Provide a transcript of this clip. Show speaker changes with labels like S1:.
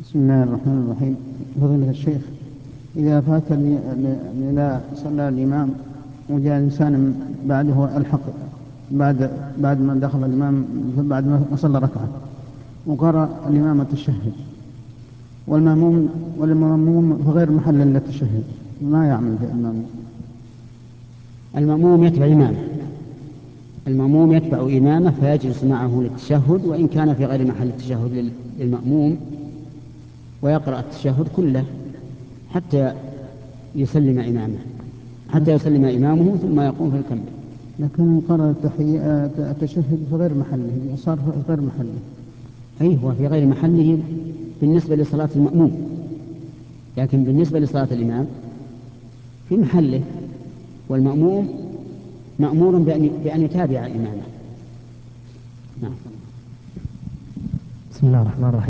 S1: بسم الله الرحمن الرحيم. فضيلة الشيخ، إذا فات إذا صلى الإمام وجاء إنسان بعده ألحق بعد ما دخل الإمام، بعد ما صلى ركعة وقرأ الإمام التشهد، والمأموم في غير محل إلا التشهد، ما يعمل الإمام؟
S2: المأموم يتبع إمامه. المأموم يتبع إمامه فيجلس معه للتشهد، وإن كان في غير محل التشهد للمأموم، ويقرأ التشهد كله حتى يسلم إمامه ثم يقوم فيكمل.
S1: لكن قرأ التشهد في غير محله، صار في غير محله.
S2: أي هو في غير محله بالنسبة لصلاة المأموم، لكن بالنسبة لصلاة الإمام في محله، والمأموم مأمور بأن يتابع إمامه. نعم.
S3: بسم الله الرحمن الرحيم.